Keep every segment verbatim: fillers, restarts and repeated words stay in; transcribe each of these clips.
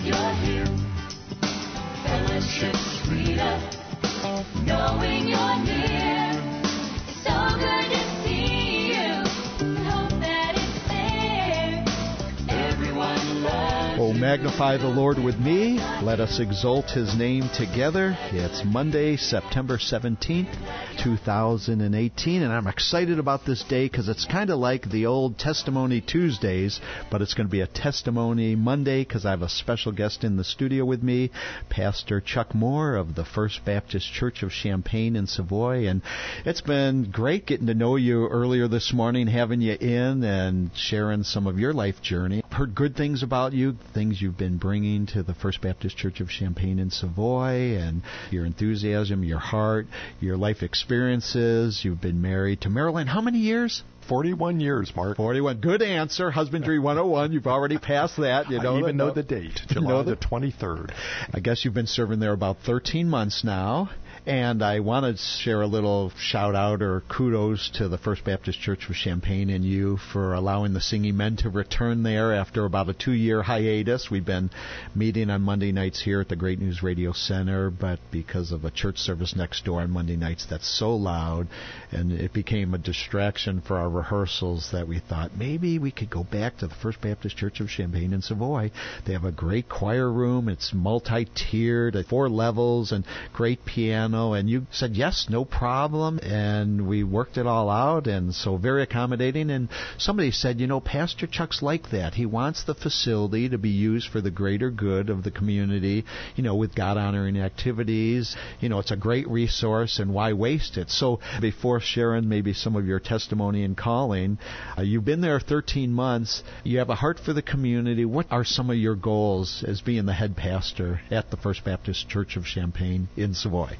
you're here. Fellowship's freedom, knowing you're near. It's so good to see you. Hope that it's there. Everyone loves Oh, magnify the Lord with me. Let us exalt his name together. It's Monday, September seventeenth, two thousand eighteen, and I'm excited about this day because it's kind of like the old Testimony Tuesdays, but it's going to be a Testimony Monday because I have a special guest in the studio with me, Pastor Chuck Moore of the First Baptist Church of Champaign in Savoy. And it's been great getting to know you earlier this morning, having you in and sharing some of your life journey. I've heard good things about you, things you've been bringing to the First Baptist Church of Champaign in Savoy, and your enthusiasm, your heart, your life experiences. You've been married to Marilyn. How many years? forty-one years, Mark. forty-one. Good answer. Husbandry one oh one. You've already passed that. You know I even that, know the date, July know the the twenty-third. I guess you've been serving there about thirteen months now. And I want to share a little shout-out or kudos to the First Baptist Church of Champaign and you for allowing the singing men to return there after about a two-year hiatus. We've been meeting on Monday nights here at the Great News Radio Center, but because of a church service next door on Monday nights that's so loud, and it became a distraction for our rehearsals that we thought maybe we could go back to the First Baptist Church of Champaign in Savoy. They have a great choir room. It's multi-tiered, at four levels, and great piano. And you said, yes, no problem, and we worked it all out, and so very accommodating. And somebody said, you know, Pastor Chuck's like that. He wants the facility to be used for the greater good of the community, you know, with God-honoring activities. You know, it's a great resource, and why waste it? So before sharing maybe some of your testimony and calling, uh, you've been there thirteen months. You have a heart for the community. What are some of your goals as being the head pastor at the First Baptist Church of Champaign in Savoy?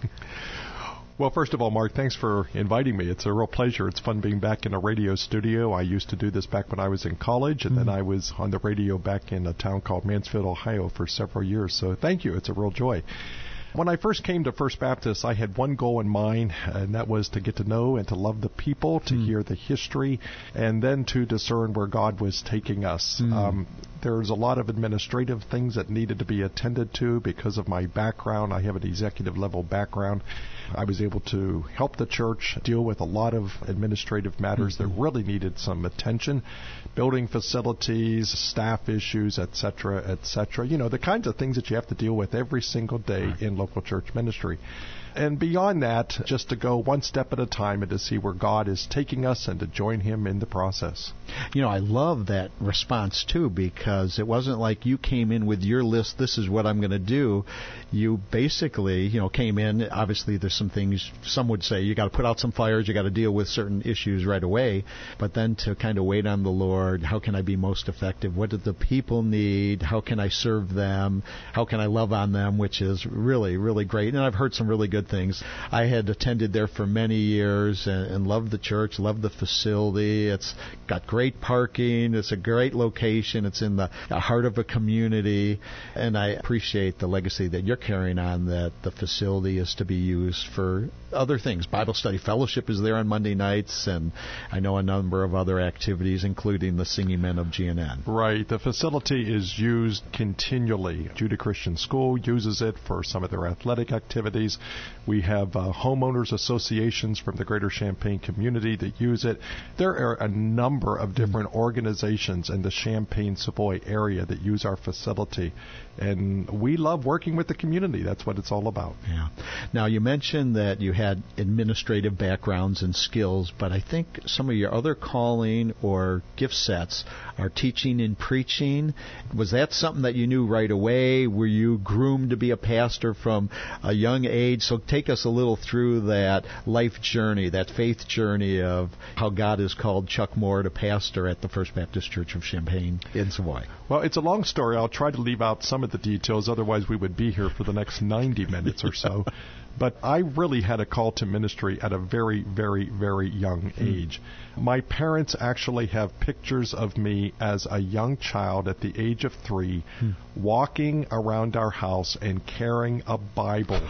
Well, first of all, Mark, thanks for inviting me. It's a real pleasure. It's fun being back in a radio studio. I used to do this back when I was in college, and mm-hmm. then I was on the radio back in a town called Mansfield, Ohio for several years. So thank you. It's a real joy. When I first came to First Baptist, I had one goal in mind, and that was to get to know and to love the people, to mm. hear the history, and then to discern where God was taking us. Mm. Um, there's a lot of administrative things that needed to be attended to because of my background. I have an executive-level background. I was able to help the church deal with a lot of administrative matters mm-hmm. that really needed some attention, building facilities, staff issues, et cetera, et cetera. You know, the kinds of things that you have to deal with every single day right. in local church ministry. And beyond that, just to go one step at a time and to see where God is taking us and to join Him in the process. You know, I love that response, too, because it wasn't like you came in with your list, this is what I'm going to do. You basically, you know, came in, obviously there's some things, some would say you got to put out some fires, you got to deal with certain issues right away, but then to kind of wait on the Lord, how can I be most effective? What do the people need? How can I serve them? How can I love on them? Which is really, really great. And I've heard some really good things. I had attended there for many years and, and loved the church, loved the facility. It's got great parking. It's a great location. It's in the heart of a community. And I appreciate the legacy that you're carrying on, that the facility is to be used for other things. Bible study fellowship is there on Monday nights, and I know a number of other activities, including the Singing Men of G N N. Right. The facility is used continually. Judah Christian School uses it for some of their athletic activities. We have uh, homeowners associations from the greater Champaign community that use it. There are a number of different organizations in the Champaign-Savoy area that use our facility. And we love working with the community. That's what it's all about. Yeah. Now, you mentioned that you had administrative backgrounds and skills, but I think some of your other calling or gift sets are teaching and preaching. Was that something that you knew right away? Were you groomed to be a pastor from a young age? So take us a little through that life journey, that faith journey of how God has called Chuck Moore to pastor at the First Baptist Church of Champaign in Savoy. Well, it's a long story. I'll try to leave out some of the details, otherwise we would be here for the next ninety minutes or so. But I really had a call to ministry at a very, very, very young age. Mm. My parents actually have pictures of me as a young child at the age of three, mm. walking around our house and carrying a Bible.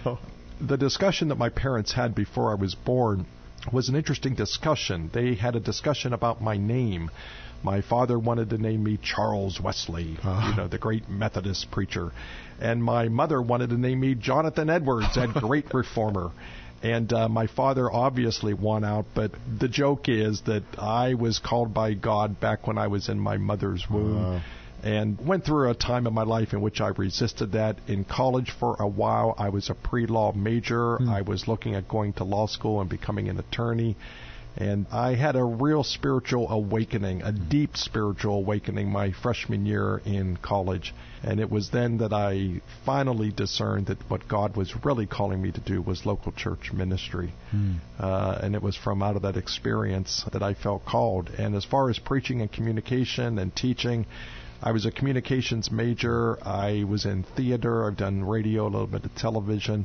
The discussion that my parents had before I was born was an interesting discussion. They had a discussion about my name. My father wanted to name me Charles Wesley, Uh. you know, the great Methodist preacher. And my mother wanted to name me Jonathan Edwards, that great reformer. And uh, my father obviously won out, but the joke is that I was called by God back when I was in my mother's womb. Uh. And went through a time in my life in which I resisted that. In college for a while, I was a pre-law major. Hmm. I was looking at going to law school and becoming an attorney. And I had a real spiritual awakening, a deep spiritual awakening my freshman year in college. And it was then that I finally discerned that what God was really calling me to do was local church ministry. Hmm. Uh, and it was from out of that experience that I felt called. And as far as preaching and communication and teaching, I was a communications major. I was in theater. I've done radio, a little bit of television.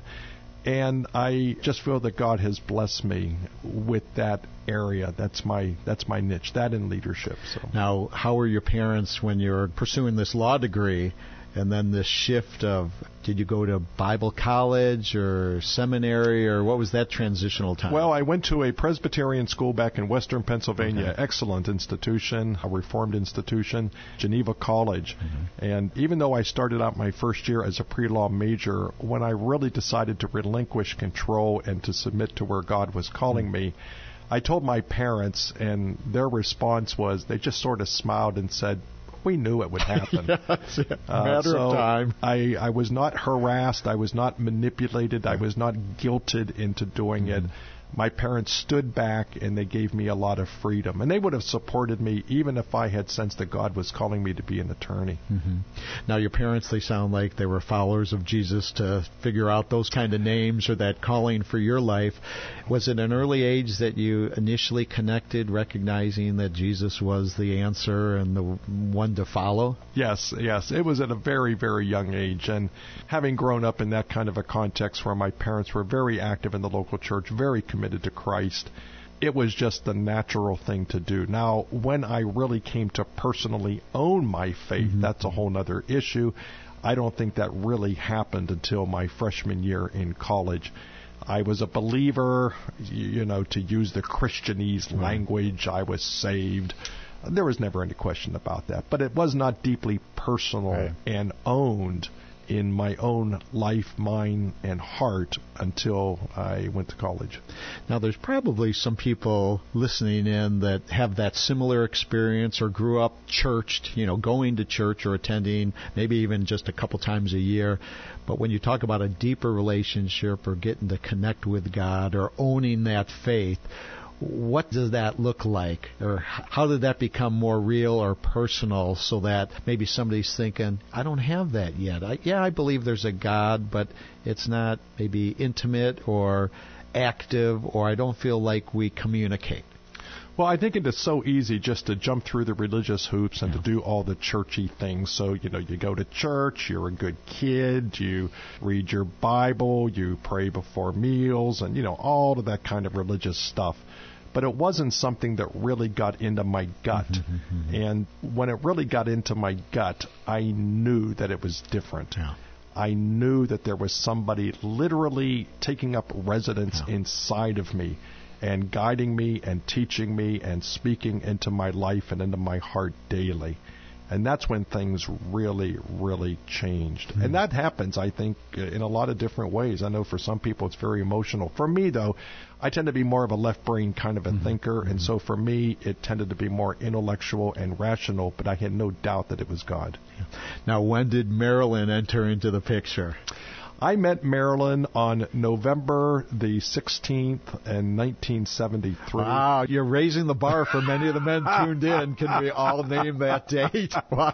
And I just feel that God has blessed me with that area. That's my that's my niche, that in leadership. So Now, how were your parents when you were pursuing this law degree, and then this shift of, did you go to Bible college or seminary, or what was that transitional time? Well, I went to a Presbyterian school back in Western Pennsylvania, Okay. excellent institution, a Reformed institution, Geneva College. Mm-hmm. And even though I started out my first year as a pre-law major, when I really decided to relinquish control and to submit to where God was calling Mm-hmm. me, I told my parents, and their response was, they just sort of smiled and said, we knew it would happen. Yes, yeah. Uh, Matter so of time. I, I was not harassed. I was not manipulated. I was not guilted into doing it. My parents stood back and they gave me a lot of freedom. And they would have supported me even if I had sensed that God was calling me to be an attorney. hmm Now, your parents, they sound like they were followers of Jesus to figure out those kind of names or that calling for your life. Was it an early age that you initially connected, recognizing that Jesus was the answer and the one to follow? Yes, yes. It was at a very, very young age. And having grown up in that kind of a context where my parents were very active in the local church, very committed to Christ, it was just the natural thing to do. Now, when I really came to personally own my faith, Mm-hmm. that's a whole other issue. I don't think that really happened until my freshman year in college. I was a believer, you, you know, to use the Christianese Right. language. I was saved. There was never any question about that. But it was not deeply personal Right. and owned in my own life, mind, and heart until I went to college. Now, there's probably some people listening in that have that similar experience or grew up churched, you know, going to church or attending maybe even just a couple times a year. But when you talk about a deeper relationship or getting to connect with God or owning that faith, what does that look like? Or how did that become more real or personal so that maybe somebody's thinking, I don't have that yet. I, yeah, I believe there's a God, but it's not maybe intimate or active, or I don't feel like we communicate. Well, I think it is so easy just to jump through the religious hoops and Yeah. to do all the churchy things. So, you know, you go to church, you're a good kid, you read your Bible, you pray before meals, and, you know, all of that kind of religious stuff. But it wasn't something that really got into my gut. And when it really got into my gut, I knew that it was different. Yeah. I knew that there was somebody literally taking up residence Yeah. inside of me and guiding me and teaching me and speaking into my life and into my heart daily. And that's when things really, really changed. Mm-hmm. And that happens, I think, in a lot of different ways. I know for some people it's very emotional. For me, though, I tend to be more of a left brain kind of a Mm-hmm. thinker. And so for me, it tended to be more intellectual and rational, but I had no doubt that it was God. Now, when did Marilyn enter into the picture? I met Marilyn on November the sixteenth in nineteen seventy-three. Wow, you're raising the bar for many of the men tuned in. Can we all name that date? Wow.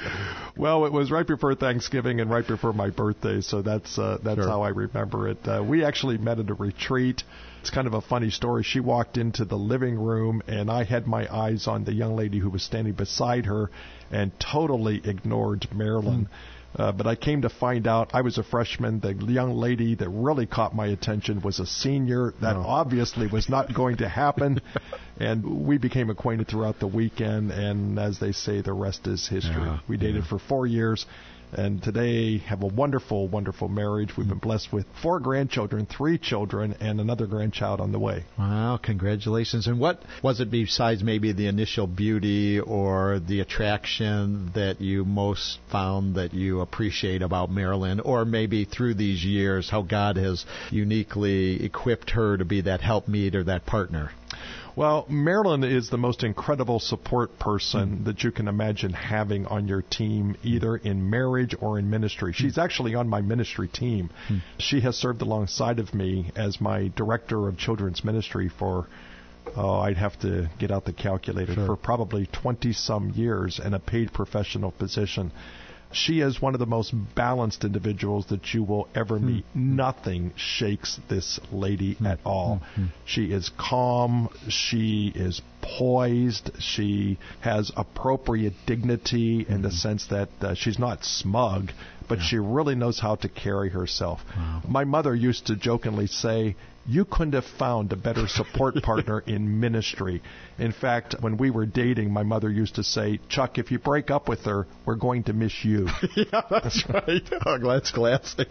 Well, it was right before Thanksgiving and right before my birthday, so that's uh, that's Sure. how I remember it. Uh, we actually met at a retreat. It's kind of a funny story. She walked into the living room, and I had my eyes on the young lady who was standing beside her and totally ignored Marilyn. Uh, but I came to find out I was a freshman. The young lady that really caught my attention was a senior. That Oh. obviously was not going to happen. And we became acquainted throughout the weekend. And as they say, the rest is history. Yeah, we dated yeah. for four years. And today have a wonderful, wonderful marriage. We've been blessed with four grandchildren, three children, and another grandchild on the way. Wow, congratulations. And what was it besides maybe the initial beauty or the attraction that you most found that you appreciate about Marilyn, or maybe through these years how God has uniquely equipped her to be that helpmeet or that partner? Well, Marilyn is the most incredible support person mm-hmm. that you can imagine having on your team, either in marriage or in ministry. She's mm-hmm. actually on my ministry team. Mm-hmm. She has served alongside of me as my director of children's ministry for, oh, I'd have to get out the calculator, sure. for probably twenty-some years in a paid professional position. She is one of the most balanced individuals that you will ever meet. Mm-hmm. Nothing shakes this lady mm-hmm. at all. Mm-hmm. She is calm. She is poised. She has appropriate dignity mm-hmm. in the sense that uh, she's not smug, but yeah. she really knows how to carry herself. Wow. My mother used to jokingly say, you couldn't have found a better support partner in ministry. In fact, when we were dating, my mother used to say, Chuck, if you break up with her, we're going to miss you. Yeah, that's right. Oh, that's classic.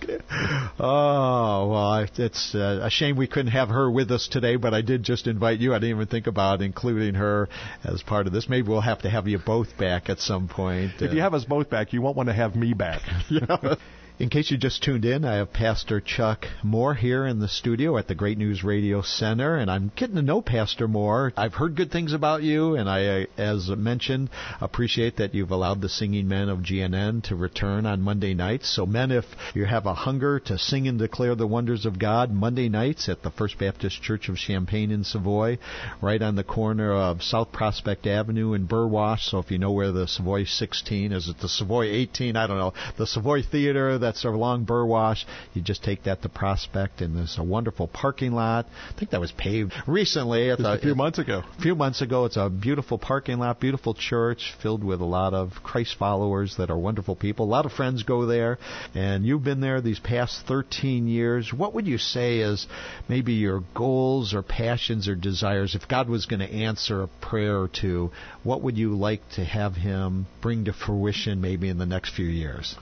Oh, well, it's uh, a shame we couldn't have her with us today, but I did just invite you. I didn't even think about including her as part of this. Maybe we'll have to have you both back at some point. If uh, you have us both back, you won't want to have me back. Yeah. In case you just tuned in, I have Pastor Chuck Moore here in the studio at the Great News Radio Center, and I'm getting to know Pastor Moore. I've heard good things about you, and I, as mentioned, appreciate that you've allowed the singing men of G N N to return on Monday nights. So, men, if you have a hunger to sing and declare the wonders of God, Monday nights at the First Baptist Church of Champaign in Savoy, right on the corner of South Prospect Avenue in Burwash. So if you know where the Savoy sixteen is, it the Savoy eighteen? I don't know. The Savoy Theater, that's along Burwash. You just take that to Prospect, and there's a wonderful parking lot. I think that was paved recently. Just a, a few months ago. A few months ago. It's a beautiful parking lot, beautiful church filled with a lot of Christ followers that are wonderful people. A lot of friends go there, and you've been there these past thirteen years. What would you say is maybe your goals or passions or desires? If God was going to answer a prayer or two, what would you like to have Him bring to fruition maybe in the next few years?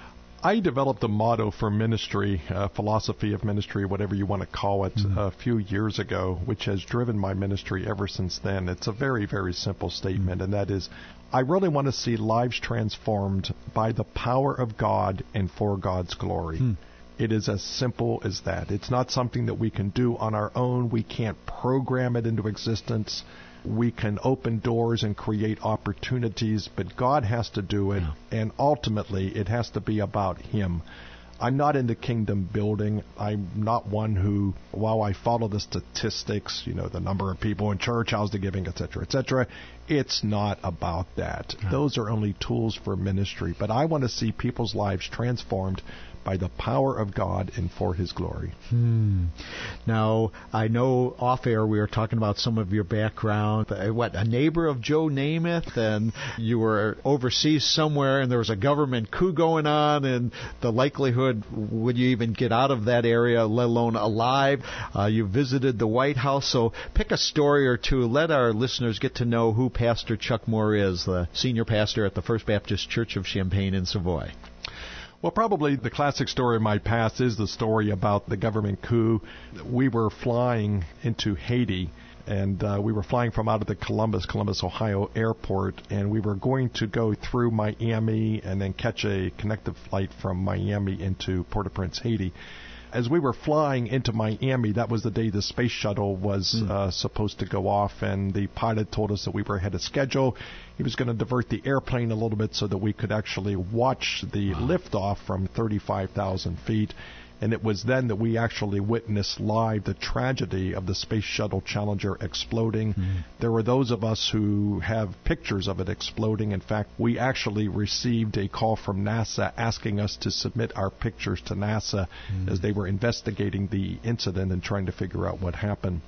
I developed a motto for ministry, a philosophy of ministry, whatever you want to call it, mm-hmm. a few years ago, which has driven my ministry ever since then. It's a very, very simple statement, mm-hmm. and that is, I really want to see lives transformed by the power of God and for God's glory. Mm. It is as simple as that. It's not something that we can do on our own. We can't program it into existence. We can open doors and create opportunities, but God has to do it, yeah. and ultimately it has to be about Him. I'm not into kingdom building. I'm not one who, while I follow the statistics, you know, the number of people in church, how's the giving, et cetera, et cetera, it's not about that. Yeah. Those are only tools for ministry. But I want to see people's lives transformed by the power of God and for His glory. Hmm. Now, I know off air we were talking about some of your background. What, a neighbor of Joe Namath, and you were overseas somewhere, and there was a government coup going on, and the likelihood would you even get out of that area, let alone alive. Uh, you visited the White House, so pick a story or two. Let our listeners get to know who Pastor Chuck Moore is, the senior pastor at the First Baptist Church of Champaign in Savoy. Well, probably the classic story of my past is the story about the government coup. We were flying into Haiti, and uh, we were flying from out of the Columbus, Columbus, Ohio airport, and we were going to go through Miami and then catch a connecting flight from Miami into Port-au-Prince, Haiti. As we were flying into Miami, that was the day the space shuttle was mm. uh, supposed to go off, and the pilot told us that we were ahead of schedule. He was going to divert the airplane a little bit so that we could actually watch the wow. liftoff from thirty-five thousand feet. And it was then that we actually witnessed live the tragedy of the Space Shuttle Challenger exploding. Mm. There were those of us who have pictures of it exploding. In fact, we actually received a call from NASA asking us to submit our pictures to NASA mm. as they were investigating the incident and trying to figure out what happened.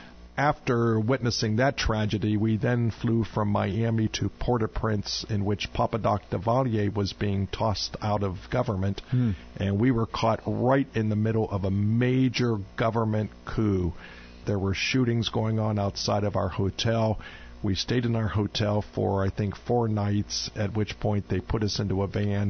After witnessing that tragedy, we then flew from Miami to Port-au-Prince, in which Papa Doc Duvalier was being tossed out of government, hmm. and we were caught right in the middle of a major government coup. There were shootings going on outside of our hotel. We stayed in our hotel for, I think, four nights, at which point they put us into a van,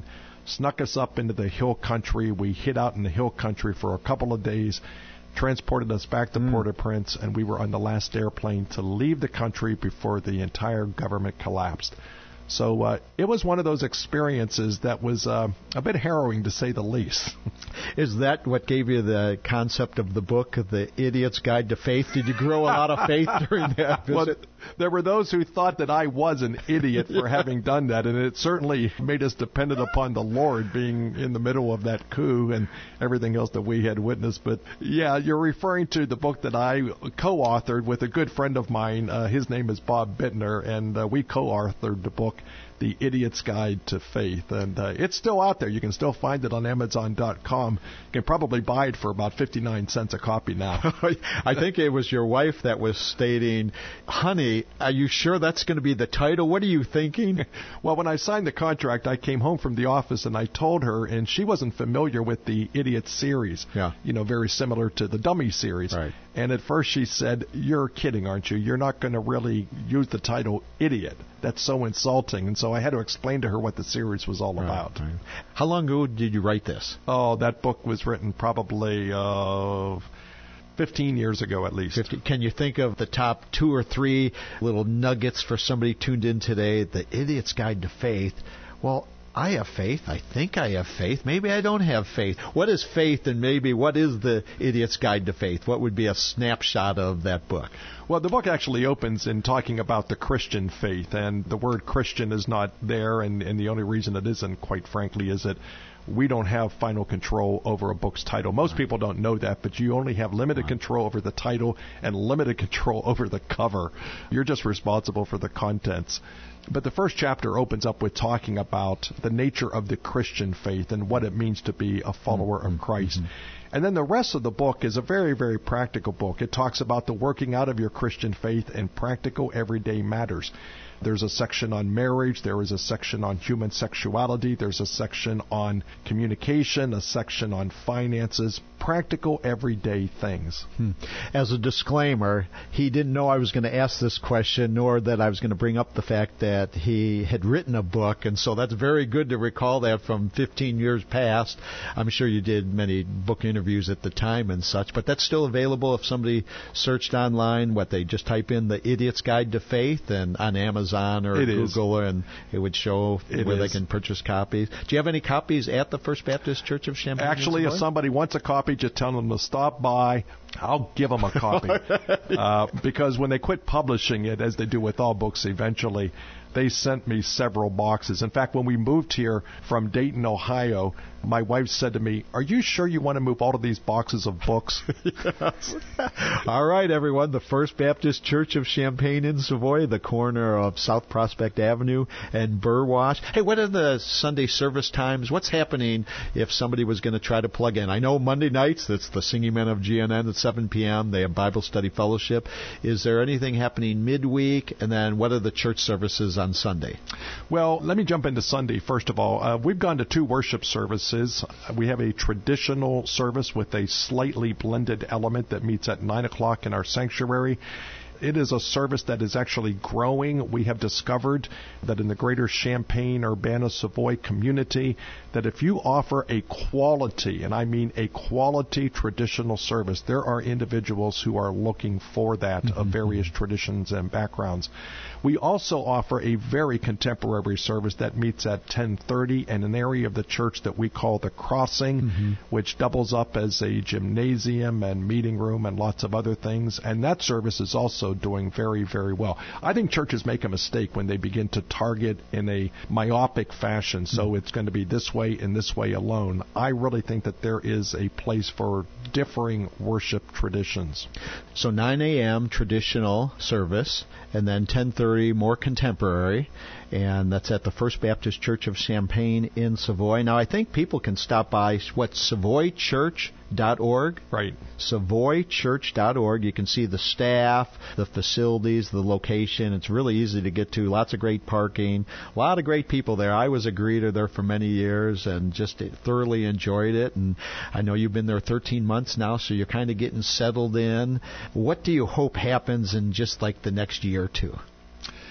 snuck us up into the hill country. We hid out in the hill country for a couple of days, transported us back to mm. Port-au-Prince, and we were on the last airplane to leave the country before the entire government collapsed. So uh, it was one of those experiences that was uh, a bit harrowing, to say the least. Is that what gave you the concept of the book, The Idiot's Guide to Faith? Did you grow a lot of faith during that visit? Well, there were those who thought that I was an idiot for having done that, and it certainly made us dependent upon the Lord, being in the middle of that coup and everything else that we had witnessed. But yeah, you're referring to the book that I co-authored with a good friend of mine. Uh, his name is Bob Bittner, and uh, we co-authored the book, The Idiot's Guide to Faith. And uh, it's still out there. You can still find it on Amazon dot com. You can probably buy it for about fifty-nine cents a copy now. I think it was your wife that was stating, honey, are you sure that's going to be the title? What are you thinking? Well, when I signed the contract, I came home from the office and I told her, and she wasn't familiar with the Idiot series. Yeah. You know, very similar to the Dummy series. Right. And at first she said, you're kidding, aren't you? You're not going to really use the title Idiot. That's so insulting. And so I had to explain to her what the series was all right, about. Right. How long ago did you write this? Oh, that book was written probably uh, fifteen years ago at least. fifty Can you think of the top two or three little nuggets for somebody tuned in today? The Idiot's Guide to Faith. Well, I have faith. I think I have faith. Maybe I don't have faith. What is faith, and maybe what is the Idiot's Guide to Faith? What would be a snapshot of that book? Well, the book actually opens in talking about the Christian faith, and the word Christian is not there, and, and the only reason it isn't, quite frankly, is that we don't have final control over a book's title. Most people don't know that, but you only have limited control over the title and limited control over the cover. You're just responsible for the contents. But the first chapter opens up with talking about the nature of the Christian faith and what it means to be a follower mm-hmm. of Christ. Mm-hmm. And then the rest of the book is a very, very practical book. It talks about the working out of your Christian faith in practical everyday matters. There's a section on marriage. There is a section on human sexuality. There's a section on communication, a section on finances, practical everyday things. Hmm. As a disclaimer, he didn't know I was going to ask this question, nor that I was going to bring up the fact that he had written a book, and so that's very good to recall that from fifteen years past. I'm sure you did many book interviews at the time and such, but that's still available if somebody searched online. What, they just type in The Idiot's Guide to Faith and on Amazon or it Google, is. and it would show it where is. they can purchase copies. Do you have any copies at the First Baptist Church of Champaign? Actually, if somebody wants a copy, just tell them to stop by. I'll give them a copy. uh, because when they quit publishing it, as they do with all books eventually, they sent me several boxes. In fact, when we moved here from Dayton, Ohio, my wife said to me, are you sure you want to move all of these boxes of books? Yes. All right, everyone. The First Baptist Church of Champaign in Savoy, the corner of South Prospect Avenue and Burwash. Hey, what are the Sunday service times? What's happening if somebody was going to try to plug in? I know Monday nights, that's the Singing Men of G N N at seven p.m. They have Bible study fellowship. Is there anything happening midweek? And then what are the church services on Sunday? Well, let me jump into Sunday. First of all, uh, we've gone to two worship services. We have a traditional service with a slightly blended element that meets at nine o'clock in our sanctuary. It is a service that is actually growing. We have discovered that in the greater Champaign, Urbana, Savoy community, that if you offer a quality, and I mean a quality traditional service, there are individuals who are looking for that mm-hmm. of various traditions and backgrounds. We also offer a very contemporary service that meets at ten thirty in an area of the church that we call the Crossing, mm-hmm. which doubles up as a gymnasium and meeting room and lots of other things. And that service is also doing very, very well. I think churches make a mistake when they begin to target in a myopic fashion, so mm-hmm. it's going to be this way and this way alone. I really think that there is a place for differing worship traditions. So nine a.m. traditional service, and then ten thirty more contemporary, and that's at the First Baptist Church of Champaign in Savoy. Now, I think people can stop by, what, savoy church dot org? Right. savoy church dot org. You can see the staff, the facilities, the location. It's really easy to get to. Lots of great parking. A lot of great people there. I was a greeter there for many years and just thoroughly enjoyed it. And I know you've been there thirteen months now, so you're kind of getting settled in. What do you hope happens in just like the next year or two?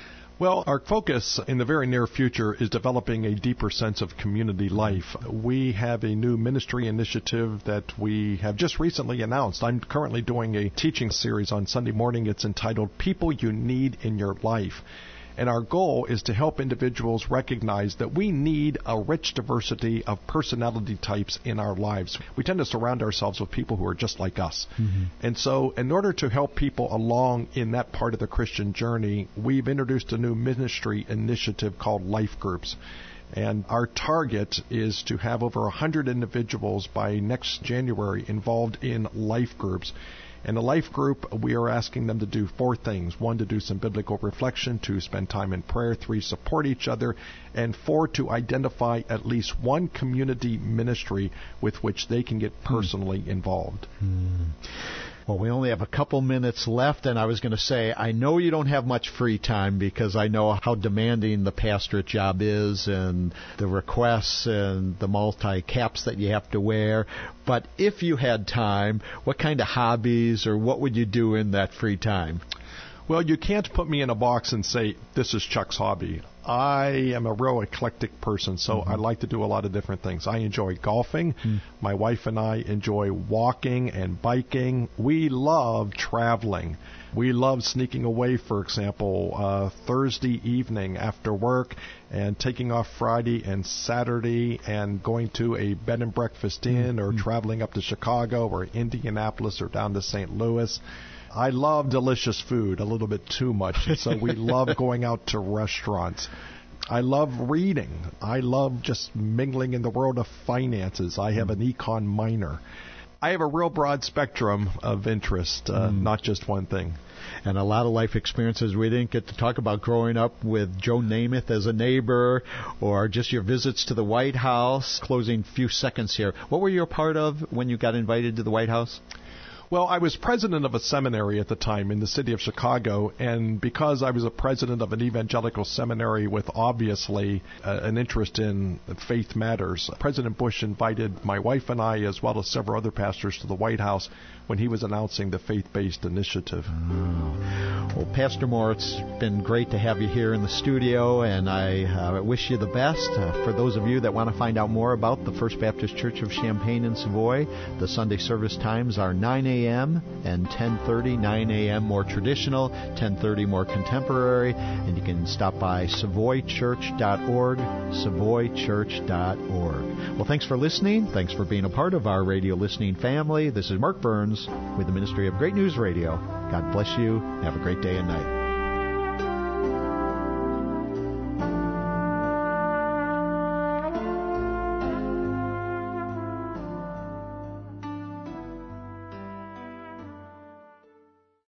Well, our focus in the very near future is developing a deeper sense of community life. We have a new ministry initiative that we have just recently announced. I'm currently doing a teaching series on Sunday morning. It's entitled People You Need in Your Life. And our goal is to help individuals recognize that we need a rich diversity of personality types in our lives. We tend to surround ourselves with people who are just like us. Mm-hmm. And so in order to help people along in that part of the Christian journey, we've introduced a new ministry initiative called Life Groups. And our target is to have over one hundred individuals by next January involved in life groups. In a life group, we are asking them to do four things. One, to do some biblical reflection. Two, spend time in prayer. Three, support each other. And four, to identify at least one community ministry with which they can get personally hmm. involved. Hmm. Well, we only have a couple minutes left, and I was going to say, I know you don't have much free time because I know how demanding the pastorate job is and the requests and the multi-caps that you have to wear. But if you had time, what kind of hobbies or what would you do in that free time? Well, you can't put me in a box and say, this is Chuck's hobby. I am a real eclectic person, so mm-hmm. I like to do a lot of different things. I enjoy golfing. Mm. My wife and I enjoy walking and biking. We love traveling. We love sneaking away, for example, uh, Thursday evening after work and taking off Friday and Saturday and going to a bed and breakfast inn mm-hmm. or traveling up to Chicago or Indianapolis or down to Saint Louis. I love delicious food a little bit too much, and so we love going out to restaurants. I love reading. I love just mingling in the world of finances. I have an econ minor. I have a real broad spectrum of interest, uh, mm. not just one thing. And a lot of life experiences we didn't get to talk about growing up with Joe Namath as a neighbor or just your visits to the White House. Closing few seconds here. What were you a part of when you got invited to the White House? Well, I was president of a seminary at the time in the city of Chicago, and because I was a president of an evangelical seminary with obviously uh, an interest in faith matters, President Bush invited my wife and I, as well as several other pastors, to the White House when he was announcing the faith-based initiative. Oh. Well, Pastor Moore, it's been great to have you here in the studio, and I uh, wish you the best. Uh, for those of you that want to find out more about the First Baptist Church of Champaign and Savoy, the Sunday service times are nine a.m. and ten thirty, nine a.m. more traditional, ten thirty more contemporary, and you can stop by savoy church dot org, savoy church dot org. Well, thanks for listening. Thanks for being a part of our radio listening family. This is Mark Burns with the Ministry of Great News Radio. God bless you. Have a great day and night.